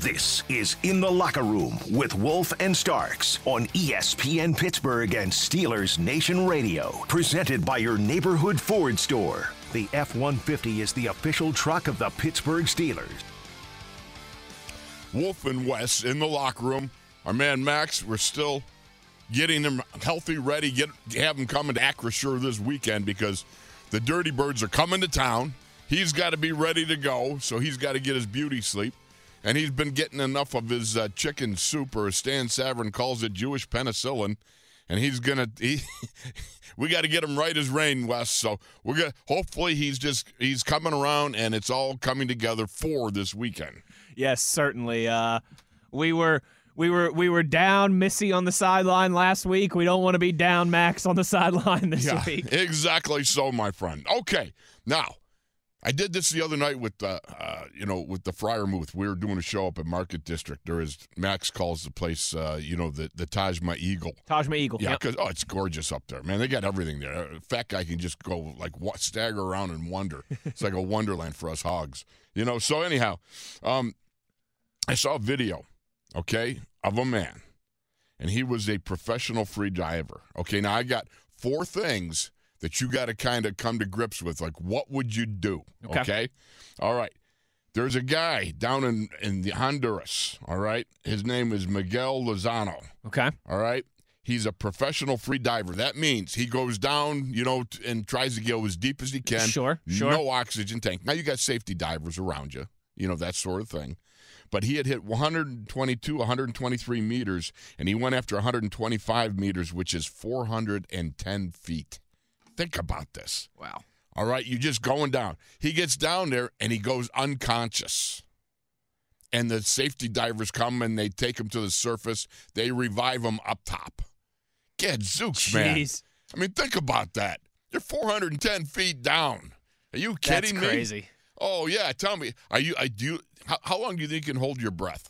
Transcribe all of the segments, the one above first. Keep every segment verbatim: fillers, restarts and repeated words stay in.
This is In the Locker Room with Wolf and Starks on E S P N Pittsburgh and Steelers Nation Radio. Presented by your neighborhood Ford store. The F one fifty is the official truck of the Pittsburgh Steelers. Wolf and Wes in the locker room. Our man Max, we're still getting him healthy, ready, get have him coming to Acrisure this weekend because the Dirty Birds are coming to town. He's got to be ready to go, so he's got to get his beauty sleep. And he's been getting enough of his uh, chicken soup, or as Stan Savran calls it, Jewish penicillin. And he's gonna, he, we got to get him right as rain, Wes. So we're gonna. Hopefully, he's just he's coming around, and it's all coming together for this weekend. Yes, certainly. Uh, we were. We were we were down Missy on the sideline last week. We don't want to be down Max on the sideline this yeah, week. Exactly so, my friend. Okay, now I did this the other night with the uh, you know with the Friarmouth. We were doing a show up at Market District. There is Max calls the place uh, you know the the Taj Mahal. Taj Mahal. Yeah, yep. because oh, it's gorgeous up there, man. They got everything there. A fat guy can just go like what, stagger around and wonder. It's like a wonderland for us hogs, you know. So anyhow, um, I saw a video. Okay, of a man, and he was a professional free diver. Okay, now I got four things that you got to kind of come to grips with. Like, what would you do? Okay. okay, all right. There's a guy down in in the Honduras. All right, his name is Miguel Lozano. Okay, all right. He's a professional free diver. That means he goes down, you know, t- and tries to go as deep as he can. Sure, sure. No oxygen tank. Now you got safety divers around you. You know, that sort of thing. But he had hit one twenty-two, one twenty-three meters, and he went after one twenty-five meters, which is four hundred ten feet. Think about this. Wow. All right, you're just going down. He gets down there, and he goes unconscious. And the safety divers come, and they take him to the surface. They revive him up top. Gadzooks, man. Jeez. I mean, think about that. You're four hundred ten feet down. Are you kidding That's me? That's crazy. Oh, yeah. Tell me, are you, I do, how, how long do you think you can hold your breath?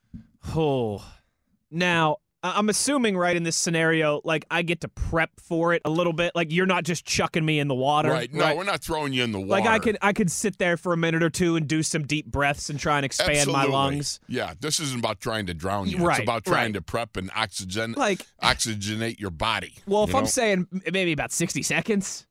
Oh. Now, I'm assuming right in this scenario, like I get to prep for it a little bit. Like you're not just chucking me in the water. Right. No, right? we're not throwing you in the water. Like I could I could sit there for a minute or two and do some deep breaths and try and expand Absolutely. my lungs. Yeah. This isn't about trying to drown you. Right, it's about trying right. to prep and oxygen, like, oxygenate your body. Well, if you I'm know? saying maybe about sixty seconds.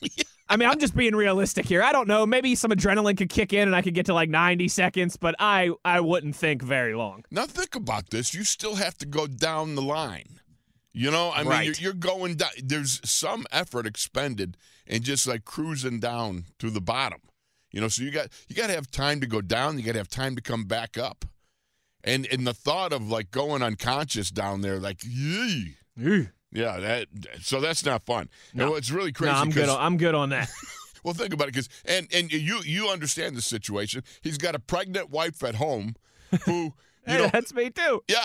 I mean, I'm just being realistic here. I don't know. Maybe some adrenaline could kick in and I could get to like ninety seconds, but I, I wouldn't think very long. Now think about this. You still have to go down the line. You know, I mean, right. you're, you're going down. There's some effort expended in just like cruising down to the bottom. You know, so you got you got to have time to go down. You got to have time to come back up. And and the thought of like going unconscious down there, like, yee. Yeah, that. So that's not fun. No, no it's really crazy. No, I'm good. On, I'm good on that. Well, think about it, because and and you you understand the situation. He's got a pregnant wife at home, who you hey, know that's me too. Yeah,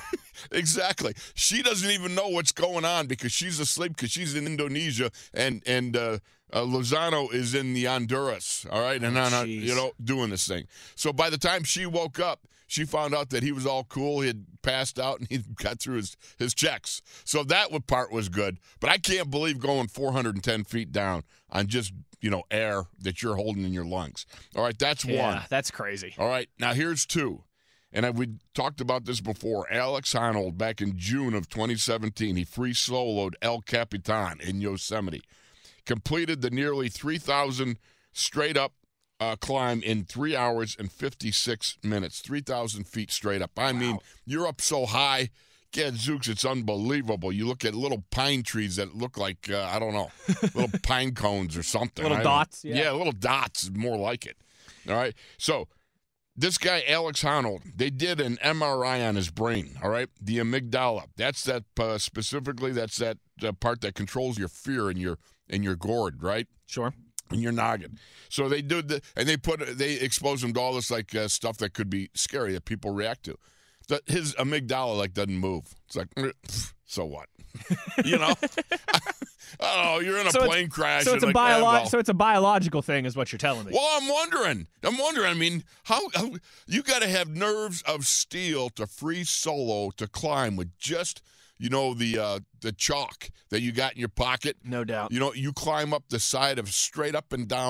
exactly. She doesn't even know what's going on because she's asleep because she's in Indonesia and and uh, uh, Lozano is in the Honduras. All right, and oh, on you know doing this thing. So by the time she woke up, she found out that he was all cool. He had passed out, and he got through his, his checks. So that part was good. But I can't believe going four hundred ten feet down on just, you know, air that you're holding in your lungs. All right, that's yeah, one. Yeah, that's crazy. All right, now here's two. And I, we talked about this before. Alex Honnold, back in June of twenty seventeen, he free soloed El Capitan in Yosemite. Completed the nearly three thousand straight-up Uh, climb in three hours and fifty-six minutes, three thousand feet straight up. I wow. mean, you're up so high, gadzooks, it's unbelievable. You look at little pine trees that look like, uh, I don't know, little pine cones or something. Little I dots? Yeah. yeah, little dots, more like it. All right, so this guy, Alex Honnold, they did an M R I on his brain, all right? The amygdala. That's that, uh, specifically, that's that uh, part that controls your fear in your, in your gourd, right? Sure. In your noggin. So they do the, and they put, they expose him to all this like uh, stuff that could be scary that people react to. The, his amygdala like doesn't move. It's like, so what? You know? Oh, you're in a so plane crash. So it's a like, biolo- eh, well. So it's a biological thing, is what you're telling me. Well, I'm wondering. I'm wondering. I mean, how, how you got to have nerves of steel to free solo to climb with just, you know, the uh, the chalk that you got in your pocket. No doubt. You know, you climb up the side of straight up and down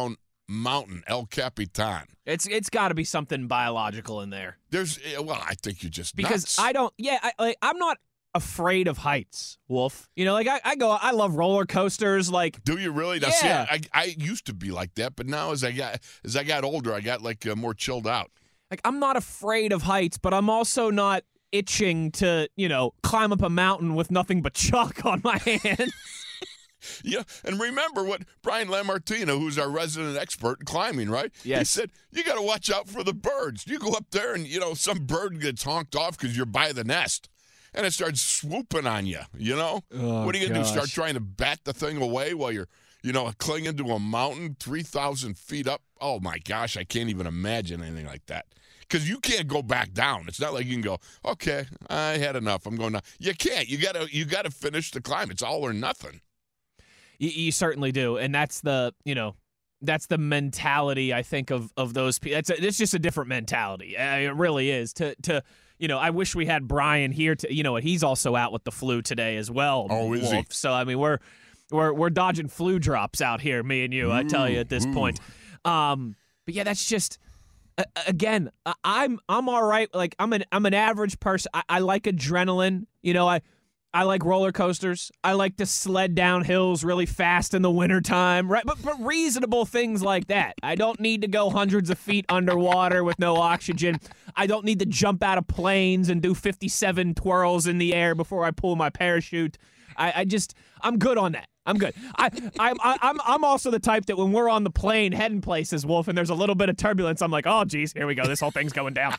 mountain, El Capitan. It's it's got to be something biological in there. There's well, I think you're just because nuts. I don't. Yeah, I, like I'm not afraid of heights, Wolf. You know, like I, I go, I love roller coasters. Like, do you really? Now, yeah. See, I, I used to be like that, but now as I got as I got older, I got like uh, more chilled out. Like I'm not afraid of heights, but I'm also not itching to, you know, climb up a mountain with nothing but chalk on my hands. Yeah, and remember what Brian Lamartino, who's our resident expert in climbing, right? Yes. He said, you got to watch out for the birds. You go up there and, you know, some bird gets honked off because you're by the nest, and it starts swooping on you, you know? Oh, what are you going to do, gosh. start trying to bat the thing away while you're, you know, clinging to a mountain three thousand feet up? Oh, my gosh, I can't even imagine anything like that. Because you can't go back down. It's not like you can go, okay, I had enough. I'm going down. You can't. You got to you got to finish the climb. It's all or nothing. You, you certainly do, and that's the you know that's the mentality I think of of those people. It's a, it's just a different mentality. Uh, it really is. To to you know, I wish we had Brian here. To you know what, he's also out with the flu today as well. Oh, is Wolf. he? So I mean, we're we're we're dodging flu drops out here, me and you. Ooh, I tell you at this ooh. point. Um, but yeah, that's just. Uh, again, I, I'm I'm all right. Like I'm an I'm an average person. I, I like adrenaline. You know, I I like roller coasters. I like to sled down hills really fast in the wintertime, right? But but reasonable things like that. I don't need to go hundreds of feet underwater with no oxygen. I don't need to jump out of planes and do fifty-seven twirls in the air before I pull my parachute. I, I just I'm good on that. I'm good. I, I'm I, I'm I'm also the type that when we're on the plane heading places, Wolf, and there's a little bit of turbulence, I'm like, oh, geez, here we go. This whole thing's going down.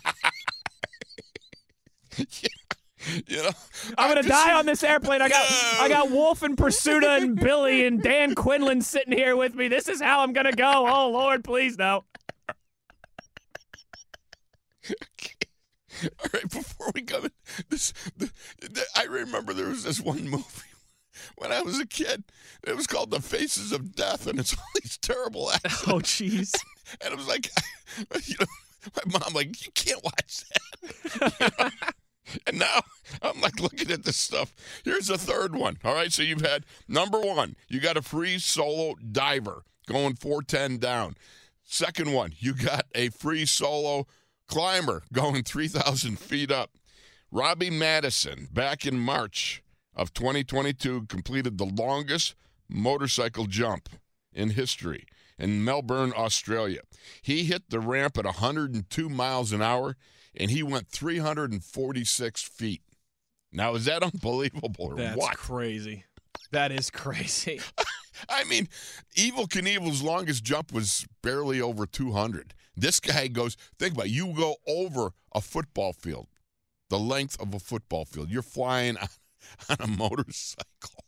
yeah. You know, I'm gonna just, die on this airplane. I got no. I got Wolf and Pursuta and Billy and Dan Quinlan sitting here with me. This is how I'm gonna go. Oh Lord, please no. Okay. All right, before we go, this the, the, I remember there was this one movie when I was a kid. It was called The Faces of Death, and it's all these terrible accidents. Oh jeez. And it was like, you know, my mom like, you can't watch that. You know? And now I'm like looking at this stuff. Here's a third one. All right, so you've had number one, you got a free solo diver going four ten down. Second one, you got a free solo climber going three thousand feet up. Robbie Madison, back in March of twenty twenty-two, completed the longest motorcycle jump in history in Melbourne, Australia. He hit the ramp at one hundred two miles an hour, and he went three hundred forty-six feet. Now, is that unbelievable or That's what? crazy. That is crazy. I mean, Evel Knievel's longest jump was barely over two hundred. This guy goes, think about it, you go over a football field, the length of a football field. You're flying on, on a motorcycle.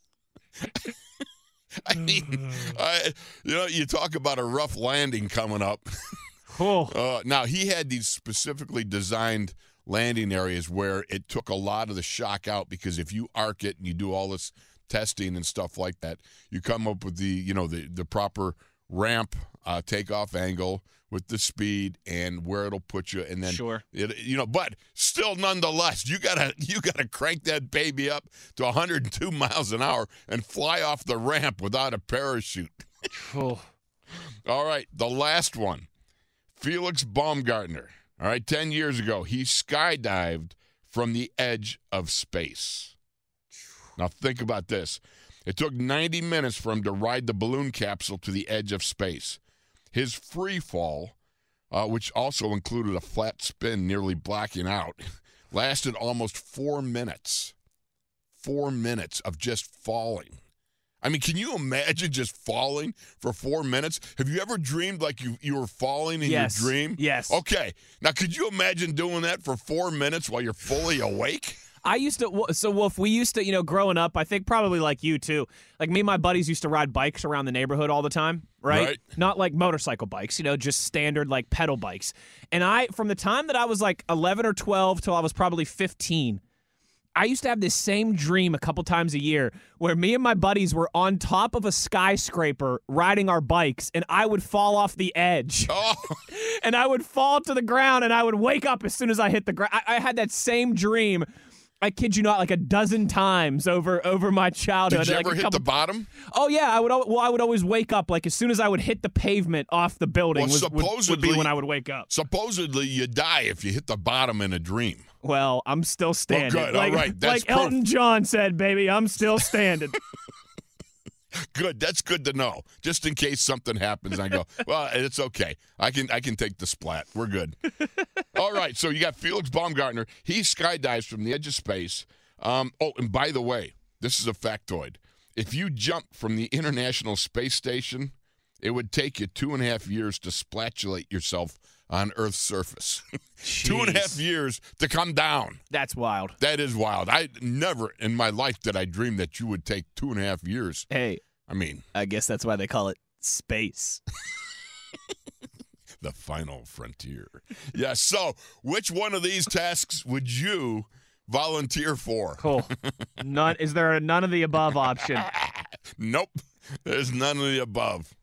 I mean, I, you know, you talk about a rough landing coming up. Oh. Uh, now, he had these specifically designed landing areas where it took a lot of the shock out, because if you arc it and you do all this testing and stuff like that, you come up with the, you know, the, the proper ramp uh, takeoff angle with the speed and where it'll put you, and then Sure. it, you know, but still, nonetheless, you gotta you gotta crank that baby up to one hundred two miles an hour and fly off the ramp without a parachute. Oh. All right, the last one, Felix Baumgartner. All right, ten years ago, he skydived from the edge of space. Now think about this. It took ninety minutes for him to ride the balloon capsule to the edge of space. His free fall, uh, which also included a flat spin nearly blacking out, lasted almost four minutes. Four minutes of just falling. I mean, can you imagine just falling for four minutes? Have you ever dreamed like you, you were falling in Yes. your dream? Yes. Okay. Now, could you imagine doing that for four minutes while you're fully awake? I used to, so Wolf, we used to, you know, growing up, I think probably like you too, like me and my buddies used to ride bikes around the neighborhood all the time, right? Right. Not like motorcycle bikes, you know, just standard like pedal bikes. And I, from the time that I was like eleven or twelve till I was probably fifteen, I used to have this same dream a couple times a year where me and my buddies were on top of a skyscraper riding our bikes, and I would fall off the edge. Oh, And I would fall to the ground, and I would wake up as soon as I hit the ground. I, I had that same dream I kid you not, like a dozen times over over my childhood. Did you like ever a hit couple, the bottom? Oh yeah, I would. al- Well, I would always wake up like as soon as I would hit the pavement off the building. Well, was, would, would be supposedly- when I would wake up. Supposedly, you die if you hit the bottom in a dream. Well, I'm still standing. good. All Like, right. That's like Elton proof. John said, baby, I'm still standing. Good. That's good to know. Just in case something happens, I go, well, it's okay. I can I can take the splat. We're good. All right. So you got Felix Baumgartner. He skydives from the edge of space. Um, oh, and by the way, this is a factoid. If you jump from the International Space Station, it would take you two and a half years to splatulate yourself on Earth's surface. Two and a half Jeez. years to come down. That's wild. That is wild. I never in my life did I dream that you would take two and a half years. Hey, I mean, I guess that's why they call it space. the final frontier. Yeah, so which one of these tasks would you volunteer for? Cool. None. Is there a none of the above option? Nope. There's none of the above.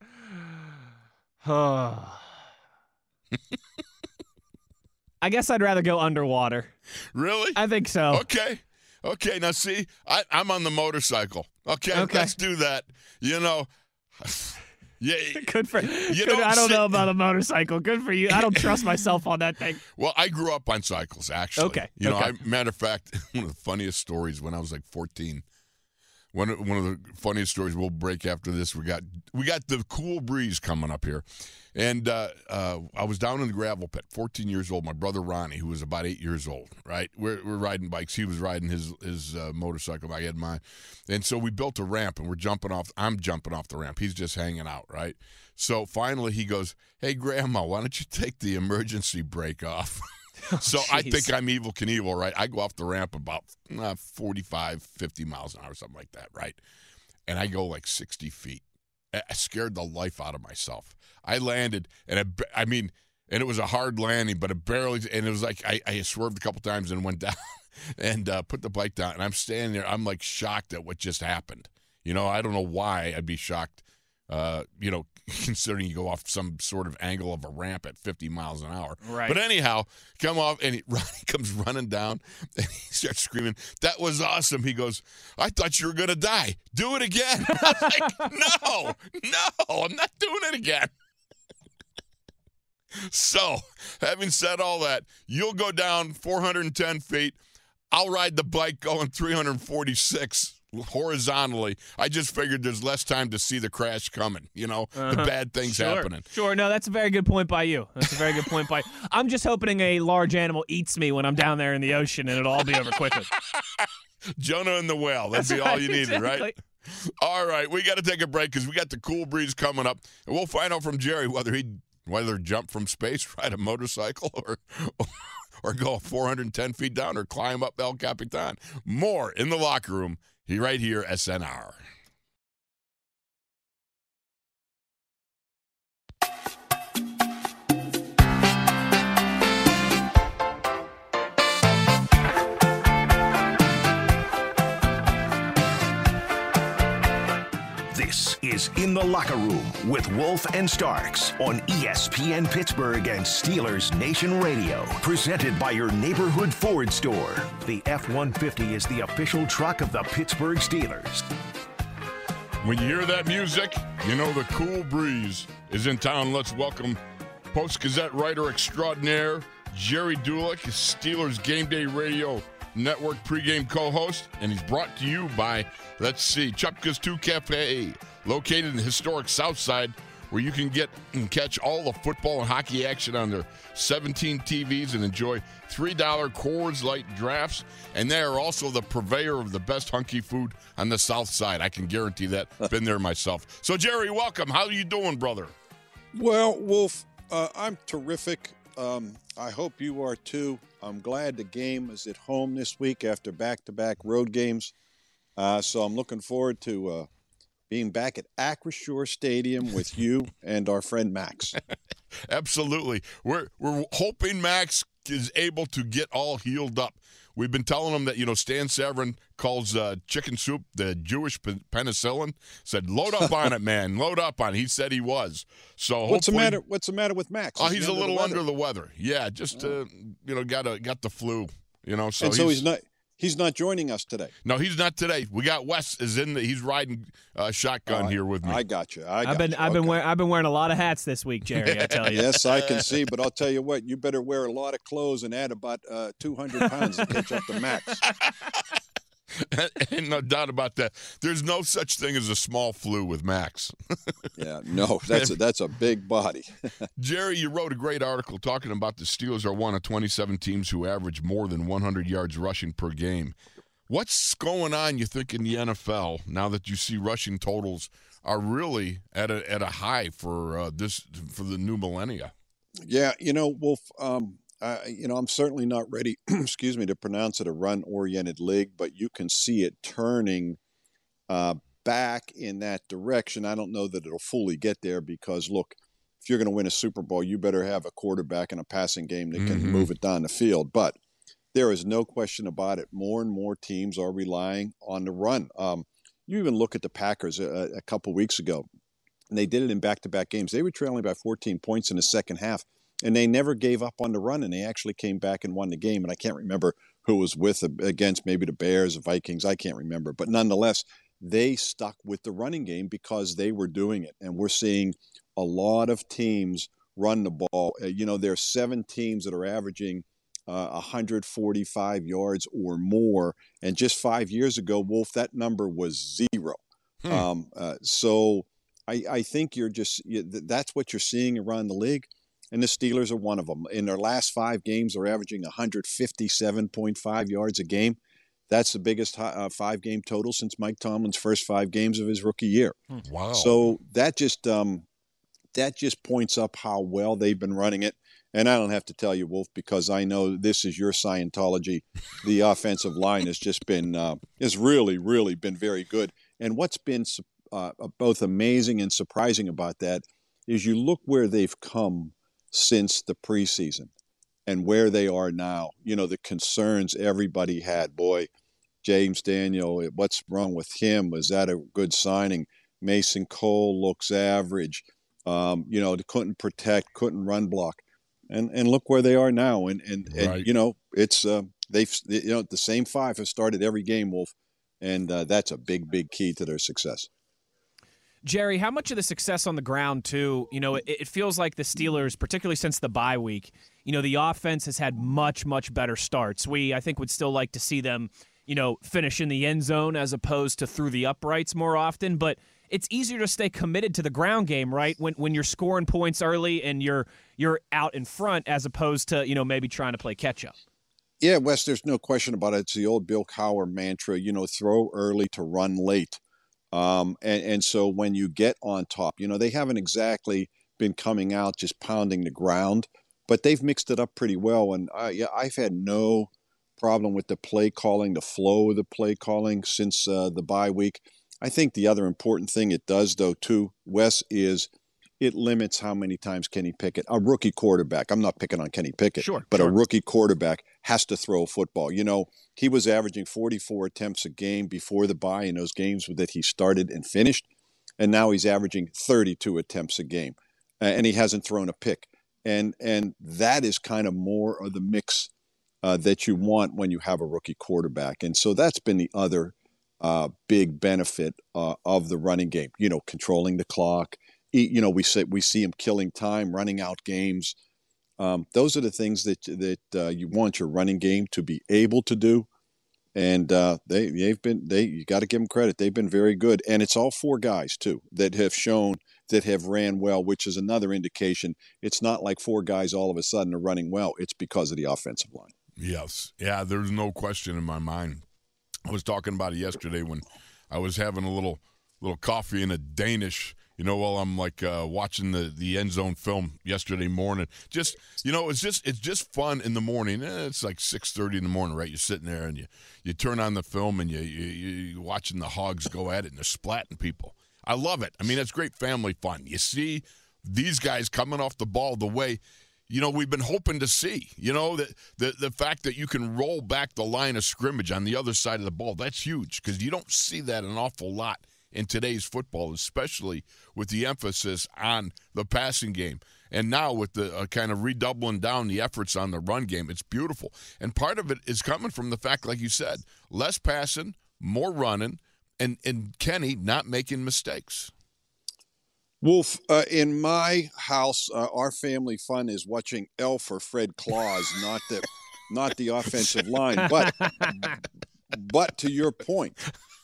I guess I'd rather go underwater. Really? I think so. Okay. Okay, now see, I, I'm on the motorcycle. Okay, Okay. let's do that. You know, yeah. Good for You good, don't I don't sit- know about a motorcycle. Good for you. I don't trust myself on that thing. Well, I grew up on cycles, actually. Okay, You know, okay. I, matter of fact, one of the funniest stories when I was like fourteen. One of, one of the funniest stories we'll break after this. We got we got the cool breeze coming up here, and uh, uh, I was down in the gravel pit, fourteen years old. My brother Ronnie, who was about eight years old, right? We're we're riding bikes. He was riding his his uh, motorcycle. I had mine, and so we built a ramp, and we're jumping off. I'm jumping off the ramp. He's just hanging out, right? So finally, he goes, "Hey, Grandma, why don't you take the emergency brake off?" So I jeez. think I'm Evel Knievel, right? I go off the ramp about uh, forty-five, fifty miles an hour, something like that, right? And I go like sixty feet. I I scared the life out of myself. I landed, and I, ba- I mean, and it was a hard landing, but it barely, and it was like I, I swerved a couple times and went down and uh, put the bike down. And I'm standing there. I'm like shocked at what just happened. You know, I don't know why I'd be shocked, uh, you know, considering you go off some sort of angle of a ramp at fifty miles an hour. Right. But anyhow, come off, and he, Ronnie comes running down, and he starts screaming, "That was awesome." He goes, "I thought you were going to die. Do it again." I was like, no, no, I'm not doing it again. So, having said all that, you'll go down four hundred ten feet. I'll ride the bike going three hundred forty-six horizontally. I just figured there's less time to see the crash coming, you know, the bad things Sure. happening. Sure. No, that's a very good point by you. That's a very good point by I'm just hoping a large animal eats me when I'm down there in the ocean and it'll all be over quickly. Jonah and the whale. That'd That's be all right, you needed, right? exactly. All right, we got to take a break because we got the cool breeze coming up, and we'll find out from Jerry whether he whether jump from space, ride a motorcycle, or or go four hundred ten feet down, or climb up El Capitan. More in the locker room. He right here, S N R. This is In the Locker Room with Wolf and Starks on E S P N Pittsburgh and Steelers Nation Radio. Presented by your neighborhood Ford store. The F one fifty is the official truck of the Pittsburgh Steelers. When you hear that music, you know the cool breeze is in town. Let's welcome Post-Gazette writer extraordinaire Jerry Dulick, Steelers Game Day Radio Network pregame co-host, and he's brought to you by, let's see, Chupka's two Cafe, located in the historic South Side, where you can get and catch all the football and hockey action on their seventeen T Vs and enjoy three dollar Coors Light drafts. And they are also the purveyor of the best hunky food on the South Side. I can guarantee that. Been there myself. So, Jerry, welcome. How you doing, brother? Well, Wolf, uh, I'm terrific. Um, I hope you are too. I'm glad the game is at home this week after back-to-back road games. Uh, so I'm looking forward to uh, being back at Acrisure Stadium with you and our friend Max. Absolutely. We're we're hoping Max is able to get all healed up. We've been telling him that, you know, Stan Severin calls uh, chicken soup the Jewish pe- penicillin. Said, load up on it, man. Load up on it. He said he was. So What's the hopefully- matter? What's the matter with Max? Oh, Is he he's a under the little weather? under the weather. Yeah, just uh, you know, got a got the flu. You know, so and so he's, he's not. He's not joining us today. No, he's not today. We got Wes is in the he's riding uh, shotgun uh, here with me. I got you. I got I've been you. I've been Okay. wearing I've been wearing a lot of hats this week, Jerry. I tell you. Yes, I can see, but I'll tell you what, you better wear a lot of clothes and add about uh, two hundred pounds to catch up to Max. Ain't no doubt about that. There's no such thing as a small flu with Max. Yeah, no, that's a, that's a big body. Jerry, you wrote a great article talking about the Steelers are one of twenty-seven teams who average more than one hundred yards rushing per game. What's going on, you think, in the N F L now that you see rushing totals are really at a at a high for uh, this for the new millennia? Yeah, you know, Wolf, um, Uh, you know, I'm certainly not ready, excuse me, to pronounce it a run-oriented league, but you can see it turning uh, back in that direction. I don't know that it'll fully get there because, look, if you're going to win a Super Bowl, you better have a quarterback and a passing game that can Mm-hmm. move it down the field. But there is no question about it. More and more teams are relying on the run. Um, you even look at the Packers a, a couple weeks ago, and they did it in back-to-back games. They were trailing by fourteen points in the second half. And they never gave up on the run, and they actually came back and won the game. And I can't remember who was with against, maybe the Bears, the Vikings. I can't remember. But nonetheless, they stuck with the running game because they were doing it. And we're seeing a lot of teams run the ball. Uh, you know, there are seven teams that are averaging uh, one hundred forty-five yards or more. And just five years ago, Wolf, that number was zero. Hmm. Um, uh, so I, I think you're just you, that's what you're seeing around the league. And the Steelers are one of them. In their last five games, they're averaging one hundred fifty-seven point five yards a game. That's the biggest uh, five-game total since Mike Tomlin's first five games of his rookie year. Wow! So that just um, that just points up how well they've been running it. And I don't have to tell you, Wolf, because I know this is your Scientology. The offensive line has just been uh, has really, really been very good. And what's been uh, both amazing and surprising about that is you look where they've come since the preseason and where they are now. You know, the concerns everybody had, boy, James Daniel, what's wrong with him? Was that a good signing? Mason Cole looks average. Um, you know, they couldn't protect, couldn't run block. And and look where they are now. And, and, right. and you know, it's, uh, they've, you know, the same five have started every game, Wolf. And uh, that's a big, big key to their success. Jerry, how much of the success on the ground, too, you know, it, it feels like the Steelers, particularly since the bye week, you know, the offense has had much, much better starts. We, I think, would still like to see them, you know, finish in the end zone as opposed to through the uprights more often. But it's easier to stay committed to the ground game, right, when when you're scoring points early and you're you're out in front as opposed to, you know, maybe trying to play catch-up. Yeah, Wes, there's no question about it. It's the old Bill Cowher mantra, you know, throw early to run late. Um, and, and so when you get on top, you know, they haven't exactly been coming out just pounding the ground, but they've mixed it up pretty well. And I, yeah, I've had no problem with the play calling, the flow of the play calling since uh, the bye week. I think the other important thing it does, though, too, Wes, is it limits how many times Kenny Pickett, a rookie quarterback, I'm not picking on Kenny Pickett, sure, but sure. a rookie quarterback has to throw a football. You know, he was averaging forty-four attempts a game before the bye in those games that he started and finished, and now he's averaging thirty-two attempts a game, and he hasn't thrown a pick. And and that is kind of more of the mix uh, that you want when you have a rookie quarterback. And so that's been the other uh, big benefit uh, of the running game, you know, controlling the clock. You know, we say we see him killing time, running out games. Um, those are the things that that uh, you want your running game to be able to do, and uh, they they've been they you got to give them credit. They've been very good, and it's all four guys too that have shown that have ran well, which is another indication. It's not like four guys all of a sudden are running well. It's because of the offensive line. Yes, yeah, there's no question in my mind. I was talking about it yesterday when I was having a little little coffee and a Danish. You know, while I'm like uh, watching the, the end zone film yesterday morning, just you know, it's just it's just fun in the morning. Eh, it's like six thirty in the morning, right? You're sitting there and you, you turn on the film and you you you're watching the Hogs go at it and they're splatting people. I love it. I mean, it's great family fun. You see these guys coming off the ball the way, you know, we've been hoping to see. You know, the the the fact that you can roll back the line of scrimmage on the other side of the ball, that's huge because you don't see that an awful lot in today's football, especially with the emphasis on the passing game. And now with the uh, kind of redoubling down the efforts on the run game, it's beautiful. And part of it is coming from the fact, like you said, less passing, more running, and, and Kenny not making mistakes. Wolf, uh, in my house, uh, our family fun is watching Elf or Fred Claus, not the not the offensive line. But but to your point,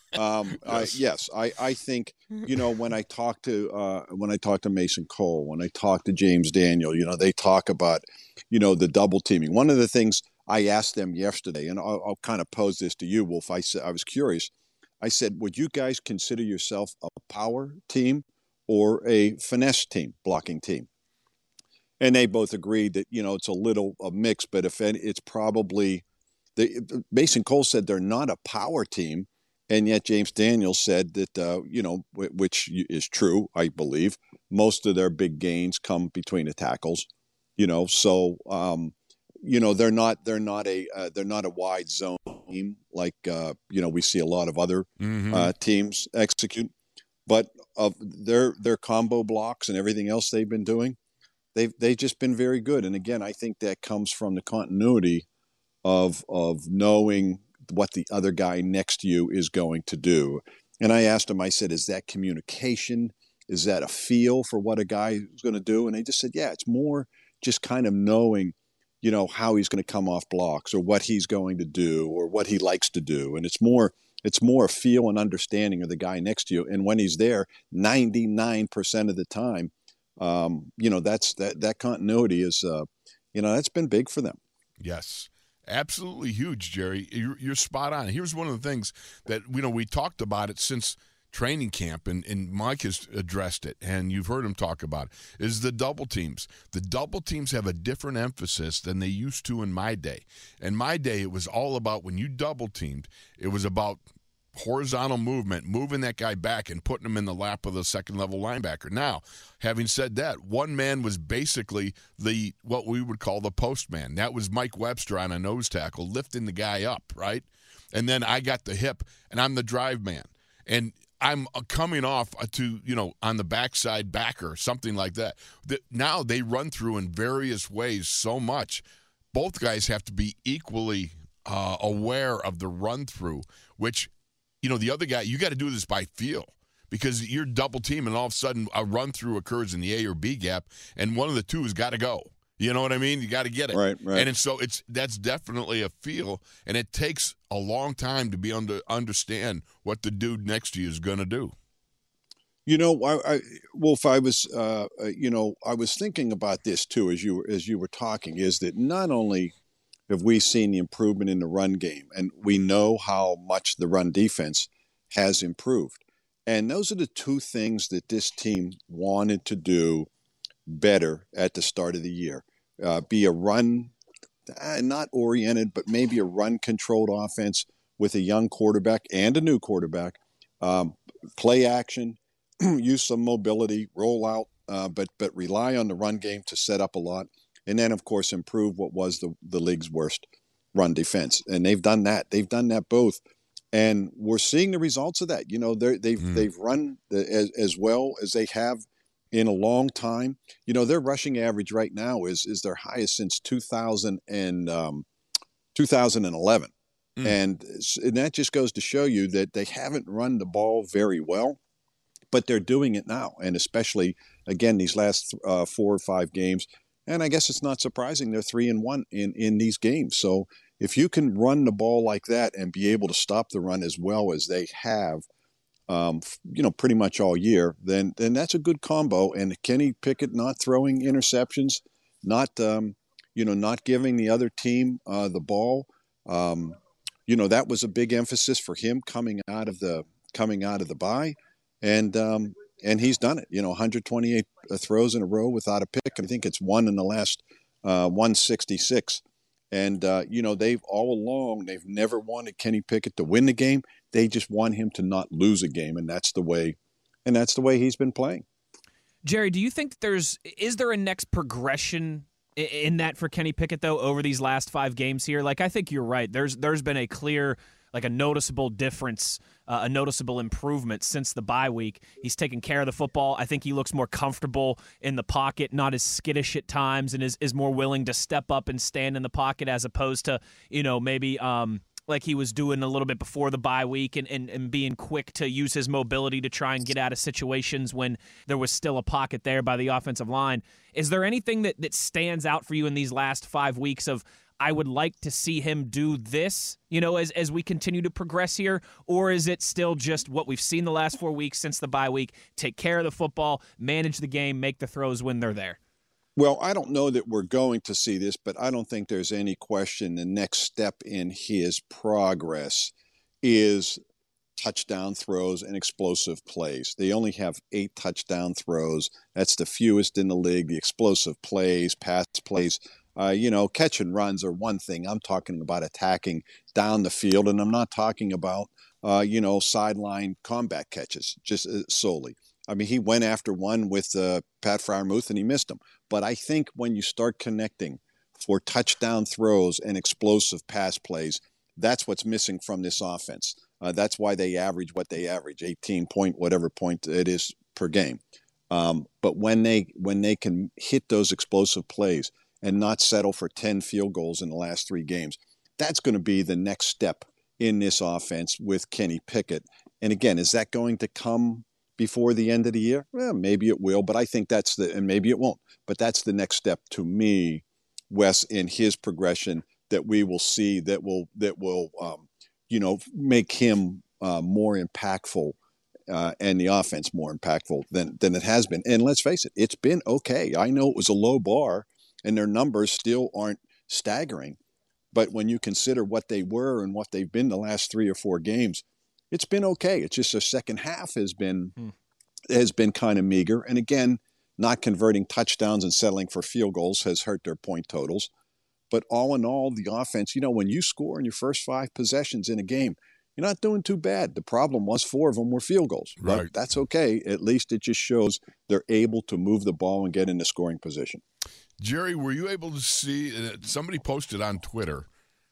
um, yes, I, yes I, I think, you know, when I talk to uh, when I talk to Mason Cole, when I talk to James Daniel, you know, they talk about, you know, the double teaming. One of the things I asked them yesterday, and I'll, I'll kind of pose this to you, Wolf. I said I was curious. I said, would you guys consider yourself a power team or a finesse team, blocking team? And they both agreed that, you know, it's a little a mix, but if any, it's probably the Mason Cole said they're not a power team, and yet James Daniels said that, uh, you know, w- which is true, I believe. Most of their big gains come between the tackles, you know. So, um, you know, they're not they're not a uh, they're not a wide zone team like uh, you know we see a lot of other mm-hmm. uh, teams execute. But of their their combo blocks and everything else they've been doing, they've they've just been very good. And again, I think that comes from the continuity of of knowing what the other guy next to you is going to do. And I asked him, I said, is that communication? Is that a feel for what a guy is going to do? And they just said, yeah, it's more just kind of knowing, you know, how he's going to come off blocks or what he's going to do or what he likes to do. And it's more It's more a feel and understanding of the guy next to you. And when he's there, ninety-nine percent of the time, um, you know, that's that that continuity is, uh, you know, that's been big for them. Yes, absolutely huge, Jerry. You're, you're spot on. Here's one of the things that, you know, we talked about it since training camp, and, and Mike has addressed it, and you've heard him talk about it, is the double teams. The double teams have a different emphasis than they used to in my day. In my day, it was all about when you double teamed, it was about horizontal movement, moving that guy back and putting him in the lap of the second-level linebacker. Now, having said that, one man was basically the what we would call the postman. That was Mike Webster on a nose tackle, lifting the guy up, right? And then I got the hip, and I'm the drive man. And I'm coming off to, you know, on the backside backer, something like that. Now they run through in various ways so much. Both guys have to be equally uh, aware of the run-through, which – you know, the other guy, you got to do this by feel because you're double team and all of a sudden a run through occurs in the A or B gap and one of the two has got to go. You know what I mean? You got to get it. Right, right. And it's, so it's that's definitely a feel, and it takes a long time to be able to understand what the dude next to you is going to do. You know, I, I, Wolf, I was, uh, you know, I was thinking about this too as you as you were talking. Is that not only have we seen the improvement in the run game, and we know how much the run defense has improved. And those are the two things that this team wanted to do better at the start of the year. Uh, be a run, uh, not oriented, but maybe a run-controlled offense with a young quarterback and a new quarterback. Um, play action, use some mobility, roll out, uh, but but rely on the run game to set up a lot. And then, of course, improve what was the, the league's worst run defense. And they've done that. They've done that both. And we're seeing the results of that. You know, they've mm. they've run the, as, as well as they have in a long time. You know, their rushing average right now is is their highest since two thousand and, um, two thousand eleven. Mm. And, and that just goes to show you that they haven't run the ball very well, but they're doing it now. And especially, again, these last uh, four or five games. And I guess it's not surprising they're three and one in, in these games. So if you can run the ball like that and be able to stop the run as well as they have, um, you know, pretty much all year, then then that's a good combo. And Kenny Pickett not throwing interceptions, not um, you know, not giving the other team uh, the ball. Um, you know, that was a big emphasis for him coming out of the coming out of the bye, and um, and he's done it. You know, one hundred twenty-eight throws in a row without a pick. I think it's one in the last uh, one sixty-six. And, uh, you know, they've all along, they've never wanted Kenny Pickett to win the game. They just want him to not lose a game. And that's the way, and that's the way he's been playing. Jerry, do you think there's, is there a next progression in that for Kenny Pickett, though, over these last five games here? Like, I think you're right. There's, there's been a clear like a noticeable difference, uh, a noticeable improvement since the bye week. He's taking care of the football. I think he looks more comfortable in the pocket, not as skittish at times, and is, is more willing to step up and stand in the pocket as opposed to, you know, maybe um, like he was doing a little bit before the bye week and, and, and being quick to use his mobility to try and get out of situations when there was still a pocket there by the offensive line. Is there anything that, that stands out for you in these last five weeks of, I would like to see him do this, you know, as as we continue to progress here? Or is it still just what we've seen the last four weeks since the bye week, take care of the football, manage the game, make the throws when they're there? Well, I don't know that we're going to see this, but I don't think there's any question the next step in his progress is touchdown throws and explosive plays. They only have eight touchdown throws. That's the fewest in the league. The explosive plays, pass plays, Uh, you know, catch and runs are one thing. I'm talking about attacking down the field, and I'm not talking about, uh, you know, sideline combat catches just uh, solely. I mean, he went after one with uh, Pat Freiermuth, and he missed him. But I think when you start connecting for touchdown throws and explosive pass plays, that's what's missing from this offense. Uh, that's why they average what they average, eighteen point, whatever point it is per game. Um, but when they when they can hit those explosive plays and not settle for ten field goals in the last three games, that's going to be the next step in this offense with Kenny Pickett. And again, is that going to come before the end of the year? Well, maybe it will, but I think that's the, and maybe it won't, but that's the next step to me, Wes, in his progression that we will see that will, that will, um, you know, make him uh, more impactful uh, and the offense more impactful than, than it has been. And let's face it, it's been okay. I know it was a low bar and their numbers still aren't staggering, but when you consider what they were and what they've been the last three or four games, it's been okay. It's just the second half has been hmm. has been kind of meager. And again, not converting touchdowns and settling for field goals has hurt their point totals. But all in all, the offense, you know, when you score in your first five possessions in a game, you're not doing too bad. The problem was four of them were field goals. Right. But that's okay. At least it just shows they're able to move the ball and get into scoring position. Jerry, were you able to see, uh, somebody posted on Twitter,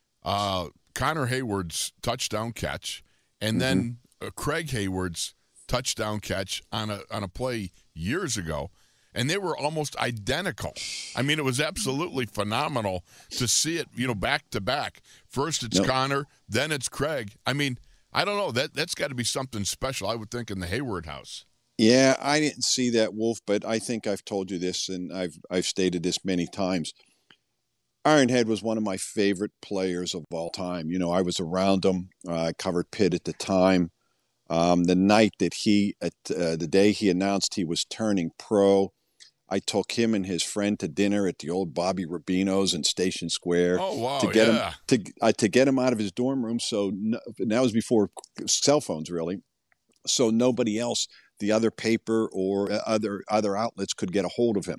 uh, Connor Hayward's touchdown catch, and then mm-hmm. uh, Craig Hayward's touchdown catch on a on a play years ago, and they were almost identical. I mean, it was absolutely phenomenal to see it, you know, back to back. First it's yep. Connor, then it's Craig. I mean, I don't know. That, that's got to be something special, I would think, in the Hayward house. Yeah, I didn't see that, Wolf, but I think I've told you this, and I've I've stated this many times. Ironhead was one of my favorite players of all time. You know, I was around him. Uh, I covered Pitt at the time. Um, the night that he, at uh, the day he announced he was turning pro, I took him and his friend to dinner at the old Bobby Rubino's in Station Square. Oh wow! To get yeah. him to uh, to get him out of his dorm room. So no, and that was before cell phones, really. So nobody else, the other paper or other other outlets, could get a hold of him.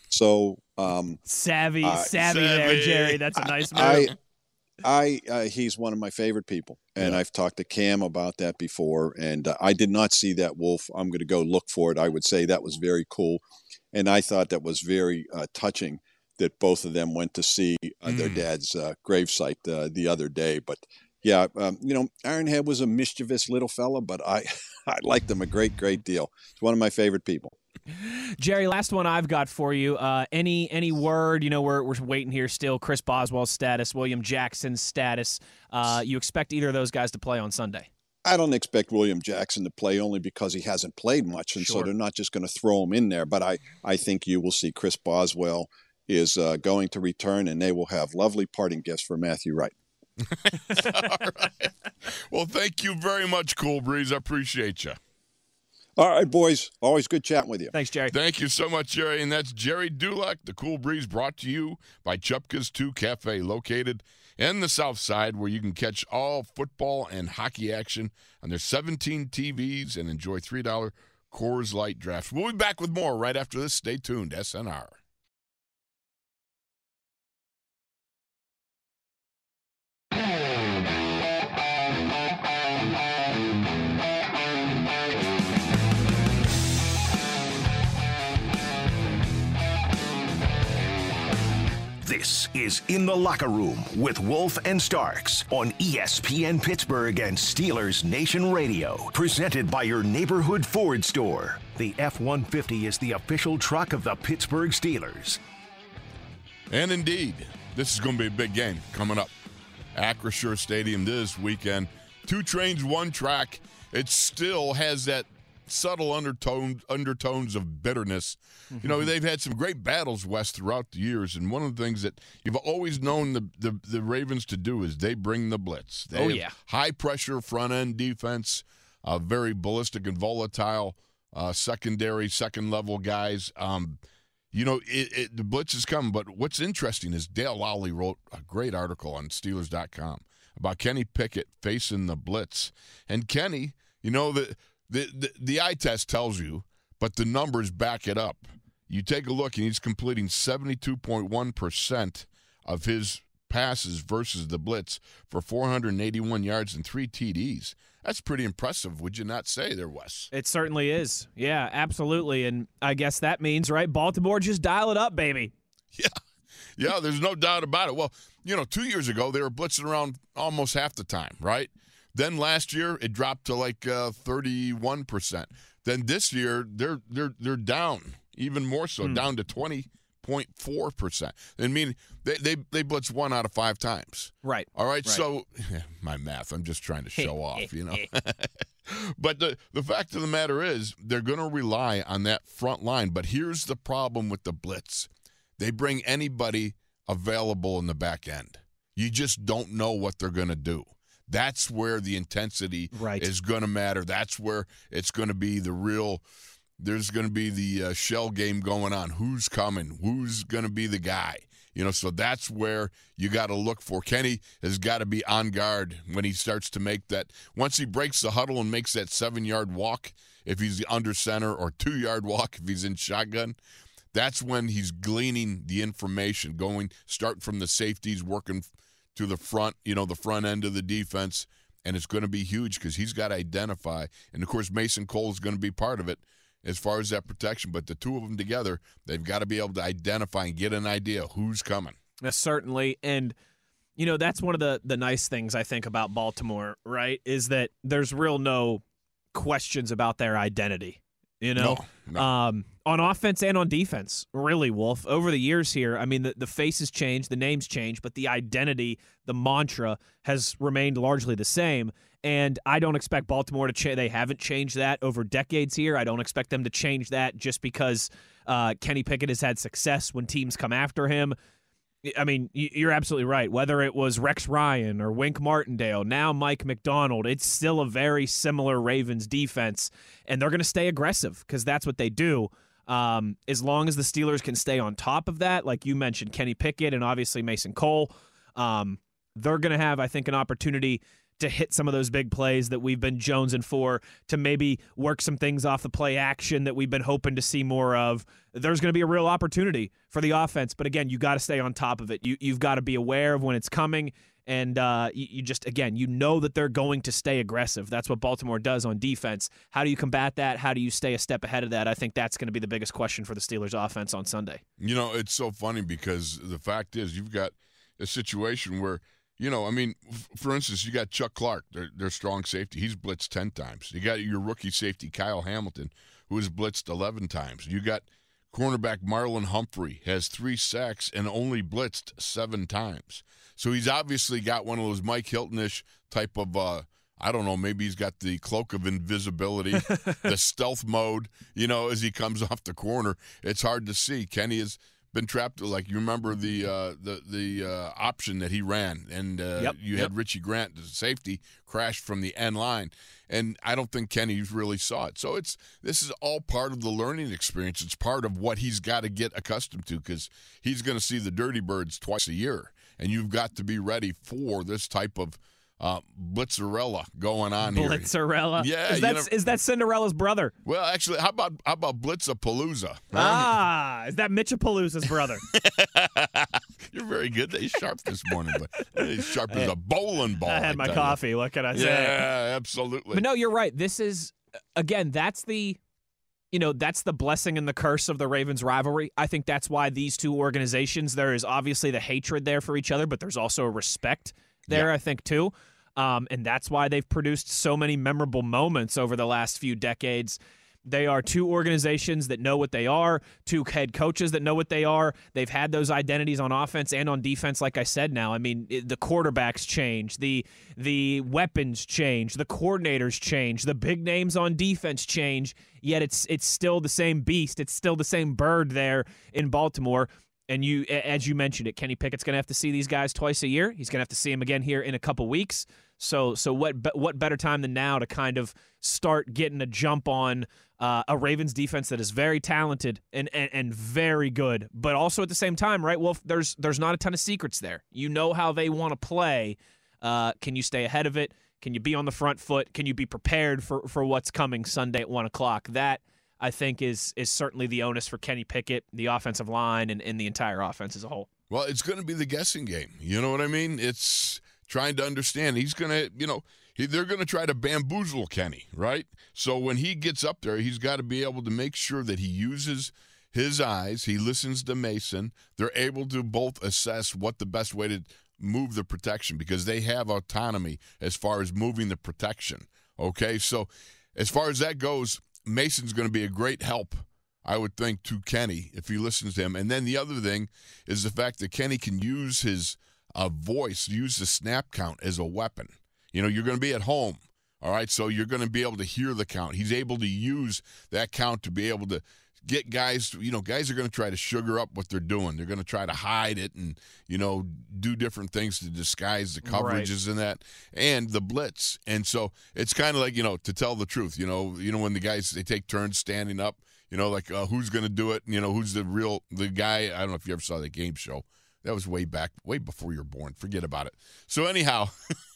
So um, savvy, uh, savvy, savvy there, Jerry. That's a nice move. I, I, uh, he's one of my favorite people, and yeah. I've talked to Cam about that before, and uh, I did not see that, Wolf. I'm going to go look for it. I would say that was very cool, and I thought that was very uh, touching that both of them went to see uh, mm. their dad's uh, gravesite uh, the other day. But yeah, um, you know, Ironhead was a mischievous little fella, but I, I liked him a great, great deal. He's one of my favorite people. Jerry, last one I've got for you. Uh, any any word? You know, we're we're waiting here still. Chris Boswell's status, William Jackson's status. Uh, you expect either of those guys to play on Sunday? I don't expect William Jackson to play only because he hasn't played much, and sure. so they're not just going to throw him in there. But I, I think you will see Chris Boswell is uh, going to return, and they will have lovely parting gifts for Matthew Wright. All right. Well, thank you very much, Cool Breeze. I appreciate you. All right, boys. Always good chatting with you. Thanks, Jerry. Thank you so much, Jerry. And that's Jerry Dulac, the Cool Breeze, brought to you by Chupka's two Cafe, located in the South Side, where you can catch all football and hockey action on their seventeen T Vs and enjoy three dollar Coors Light drafts. We'll be back with more right after this. Stay tuned. S N R. This is In the Locker Room with Wolf and Starks on E S P N Pittsburgh and Steelers Nation Radio. Presented by your neighborhood Ford store. The F one fifty is the official truck of the Pittsburgh Steelers. And indeed, this is going to be a big game coming up. Acrisure Stadium this weekend. Two trains, one track. It still has that subtle undertone, undertones of bitterness. Mm-hmm. You know, they've had some great battles, Wes, throughout the years, and one of the things that you've always known the, the, the Ravens to do is they bring the blitz. They oh, have yeah. high-pressure front-end defense, uh, very ballistic and volatile uh, secondary, second-level guys. Um, you know, it, it, the blitz is coming, but what's interesting is Dale Lowry wrote a great article on Steelers dot com about Kenny Pickett facing the blitz. And Kenny, you know, the The, the the eye test tells you, but the numbers back it up. You take a look, and he's completing seventy-two point one percent of his passes versus the blitz for four hundred eighty-one yards and three T Ds. That's pretty impressive, would you not say there, Wes? It certainly is. Yeah, absolutely. And I guess that means, right, Baltimore, just dial it up, baby. Yeah. Yeah, there's no doubt about it. Well, you know, two years ago, they were blitzing around almost half the time, right? Then last year it dropped to like uh, thirty-one percent. Then this year they're they're they're down even more so, mm. down to twenty point four percent. I mean they, they they blitz one out of five times. Right. All right. right. So my math, I'm just trying to show off, you know. But the the fact of the matter is they're going to rely on that front line. But here's the problem with the blitz: they bring anybody available in the back end. You just don't know what they're going to do. That's where the intensity right. is going to matter. That's where it's going to be the real – there's going to be the uh, shell game going on. Who's coming? Who's going to be the guy? You know, so that's where you got to look for. Kenny has got to be on guard when he starts to make that – once he breaks the huddle and makes that seven-yard walk, if he's under center, or two-yard walk if he's in shotgun, that's when he's gleaning the information, going – starting from the safeties, working – to the front, you know, the front end of the defense, and it's going to be huge because he's got to identify. And, of course, Mason Cole is going to be part of it as far as that protection. But the two of them together, they've got to be able to identify and get an idea who's coming. Yes, certainly. And, you know, that's one of the, the nice things I think about Baltimore, right, is that there's real no questions about their identity. You know, no, no. Um, on offense and on defense, really, Wolf. Over the years here, I mean, the, the faces changed, the names changed, but the identity, the mantra has remained largely the same. And I don't expect Baltimore to change. They haven't changed that over decades here. I don't expect them to change that just because uh, Kenny Pickett has had success when teams come after him. I mean, you're absolutely right. Whether it was Rex Ryan or Wink Martindale, now Mike McDonald, it's still a very similar Ravens defense, and they're going to stay aggressive because that's what they do. Um, as long as the Steelers can stay on top of that, like you mentioned, Kenny Pickett and obviously Mason Cole, um, they're going to have, I think, an opportunity to hit some of those big plays that we've been jonesing for, to maybe work some things off the play action that we've been hoping to see more of. There's going to be a real opportunity for the offense. But again, you got to stay on top of it. You, you've got to be aware of when it's coming. And uh, you, you just, again, you know that they're going to stay aggressive. That's what Baltimore does on defense. How do you combat that? How do you stay a step ahead of that? I think that's going to be the biggest question for the Steelers offense on Sunday. You know, it's so funny because the fact is you've got a situation where, you know, I mean, f- for instance, you got Chuck Clark, their, their strong safety. He's blitzed ten times. You got your rookie safety, Kyle Hamilton, who has blitzed eleven times. You got cornerback Marlon Humphrey, has three sacks and only blitzed seven times. So he's obviously got one of those Mike Hilton-ish type of, uh, I don't know, maybe he's got the cloak of invisibility, the stealth mode, you know, as he comes off the corner. It's hard to see. Kenny has been trapped. Like, you remember the uh, the the uh, option that he ran, and uh, yep, you yep. had Richie Grant, the safety, crash from the end line, and I don't think Kenny really saw it. So it's this is all part of the learning experience. It's part of what he's got to get accustomed to, because he's going to see the Dirty Birds twice a year, and you've got to be ready for this type of Uh, Blitzarella going on here. Blitzarella? Yeah. Is that, know, is that Cinderella's brother? Well, actually, how about how about Blitzapalooza? Ah, is that Mitchapalooza's brother? You're very good. He's sharp this morning, but he's sharp as a bowling ball. I had I my coffee. You. What can I say? Yeah, absolutely. But no, you're right. This is, again, that's the you know, that's the blessing and the curse of the Ravens rivalry. I think that's why these two organizations, there is obviously the hatred there for each other, but there's also a respect there, yeah. I think, too. Um, and that's why they've produced so many memorable moments over the last few decades. They are two organizations that know what they are, two head coaches that know what they are. They've had those identities on offense and on defense, like I said now. I mean, it, the quarterbacks change, the the weapons change, the coordinators change, the big names on defense change, yet it's it's still the same beast. It's still the same bird there in Baltimore. And you, as you mentioned it, Kenny Pickett's going to have to see these guys twice a year. He's going to have to see them again here in a couple weeks. So, so what? What better time than now to kind of start getting a jump on uh, a Ravens defense that is very talented and, and and very good, but also at the same time, right? Well, there's there's not a ton of secrets there. You know how they want to play. Uh, can you stay ahead of it? Can you be on the front foot? Can you be prepared for for what's coming Sunday at one o'clock? That, I think, is is certainly the onus for Kenny Pickett, the offensive line, and, and the entire offense as a whole. Well, it's going to be the guessing game. You know what I mean? It's trying to understand. He's going to, you know, he, they're going to try to bamboozle Kenny, right? So when he gets up there, he's got to be able to make sure that he uses his eyes. He listens to Mason. They're able to both assess what the best way to move the protection, because they have autonomy as far as moving the protection, okay? So as far as that goes, Mason's going to be a great help, I would think, to Kenny if he listens to him. And then the other thing is the fact that Kenny can use his uh, voice, use the snap count as a weapon. You know, you're going to be at home, all right? So you're going to be able to hear the count. He's able to use that count to be able to get guys, you know, guys are going to try to sugar up what they're doing. They're going to try to hide it and, you know, do different things to disguise the coverages right. and that, and the blitz. And so it's kind of like, you know, to tell the truth, you know, you know, when the guys, they take turns standing up, you know, like uh, who's going to do it? You know, who's the real, the guy, I don't know if you ever saw the game show. That was way back, way before you were born. Forget about it. So anyhow,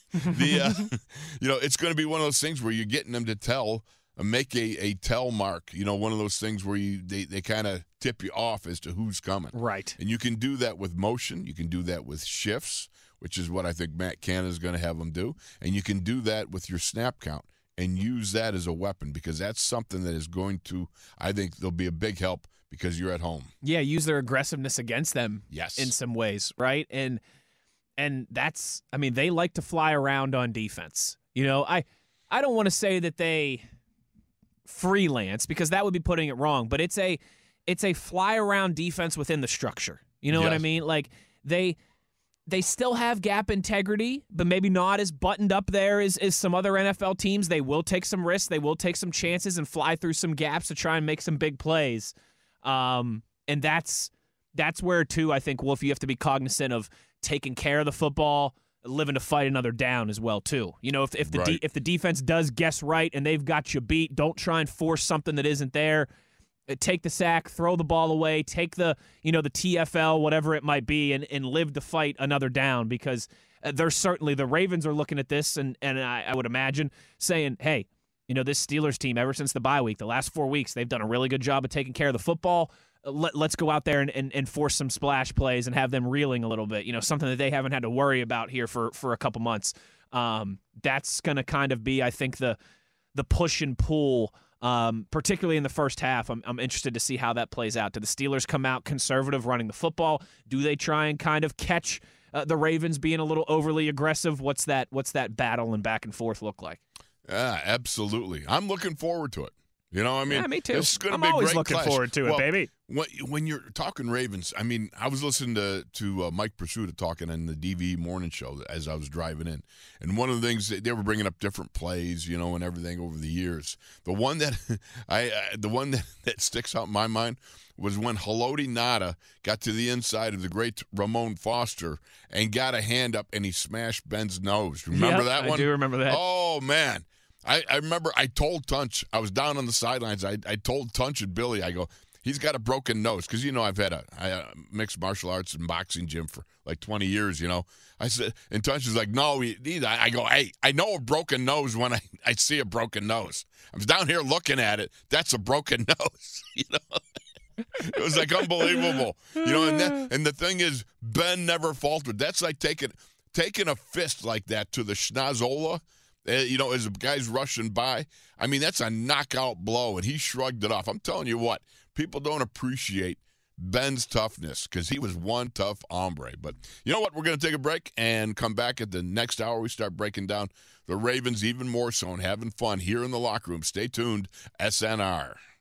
the uh, you know, it's going to be one of those things where you're getting them to tell, uh, make a, a tell mark. You know, one of those things where you they, they kind of tip you off as to who's coming. Right. And you can do that with motion. You can do that with shifts, which is what I think Matt Canada is going to have them do. And you can do that with your snap count and use that as a weapon, because that's something that is going to, I think, there'll be a big help because you're at home. Yeah, use their aggressiveness against them. Yes. In some ways, right? And and that's, I mean, they like to fly around on defense. You know, I I don't want to say that they freelance, because that would be putting it wrong, but it's a it's a fly around defense within the structure. You know yes. what I mean? Like they they still have gap integrity, but maybe not as buttoned up there as, as some other N F L teams. They will take some risks, they will take some chances and fly through some gaps to try and make some big plays. Um, and that's that's where, too, I think, Wolf, you have to be cognizant of taking care of the football, living to fight another down as well, too. You know, if, if the right. de- if the defense does guess right and they've got you beat, don't try and force something that isn't there. Take the sack, throw the ball away, take the, you know, the T F L, whatever it might be, and, and live to fight another down, because there's certainly, the Ravens are looking at this, and, and I, I would imagine saying, hey, you know, this Steelers team, ever since the bye week, the last four weeks, they've done a really good job of taking care of the football. Let, let's go out there and, and, and force some splash plays and have them reeling a little bit, you know, something that they haven't had to worry about here for, for a couple months. Um, that's going to kind of be, I think, the the push and pull, um, particularly in the first half. I'm, I'm interested to see how that plays out. Do the Steelers come out conservative running the football? Do they try and kind of catch uh, the Ravens being a little overly aggressive? What's that, what's that battle and back and forth look like? Yeah, absolutely. I'm looking forward to it. You know, I mean, yeah, me too. It's going to I'm be a always great looking clash. forward to it, well, baby. When, when you're talking Ravens, I mean, I was listening to to uh, Mike Pursuta talking on the D V morning show as I was driving in, and one of the things that they were bringing up different plays, you know, and everything over the years. The one that I, uh, the one that, that sticks out in my mind was when Haloti Ngata got to the inside of the great Ramon Foster and got a hand up and he smashed Ben's nose. Remember yep, that one? I do remember that. Oh man. I, I remember I told Tunch, I was down on the sidelines, I, I told Tunch and Billy, I go, he's got a broken nose, because, you know, I've had a, a mixed martial arts and boxing gym for like twenty years, you know. I said, and Tunch is like, no, he, he, I go, hey, I know a broken nose when I, I see a broken nose. I'm down here looking at it. That's a broken nose, you know. It was like unbelievable, you know. And that, and the thing is, Ben never faltered. That's like taking taking a fist like that to the schnozola uh, you know, as the guy's rushing by. I mean, that's a knockout blow, and he shrugged it off. I'm telling you what, people don't appreciate Ben's toughness because he was one tough hombre. But you know what? We're going to take a break and come back at the next hour. We start breaking down the Ravens even more so and having fun here in the locker room. Stay tuned, S N R.